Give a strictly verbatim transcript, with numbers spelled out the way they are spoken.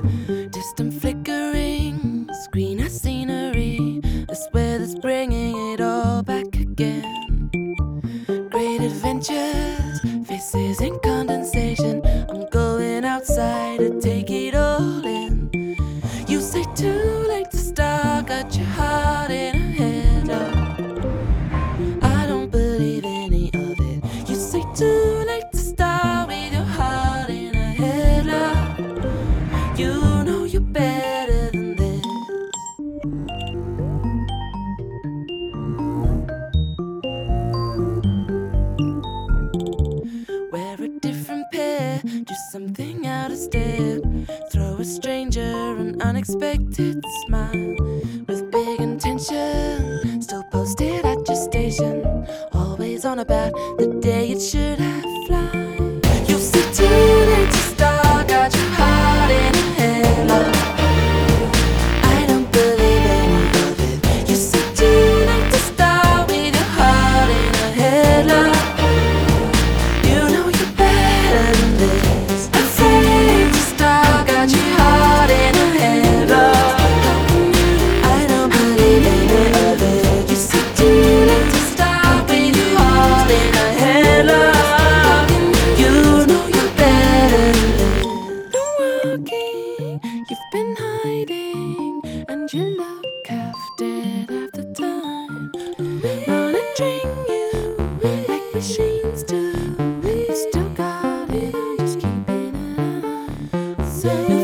Distant flickering, screen of scenery. This weather's bringing it all back again. Great adventures, faces in condensation. I'm going outside to take it all in. You say too late to start, got your heart in a headlock. I don't believe any of it. You say too late to start with your heart in a headlock. You know you're better than this. Wear a different pair, do something out of step. Throw a stranger an unexpected smile. With big intention, still posted at your station. Always on about the day it should have fly. You say too late to start, got your heart in a headlock. I don't believe any of it. You say too late to start with your heart in a headlock. You know you're better than this. Afraid to start, got your heart in a headlock. I don't believe any of it. You say too late to start with your heart in a headlock. You know you're better than this. Been walking, you've been hiding, and you look half dead half the time. Monitoring you like machines do. You still got it, I'm just keeping an eye. So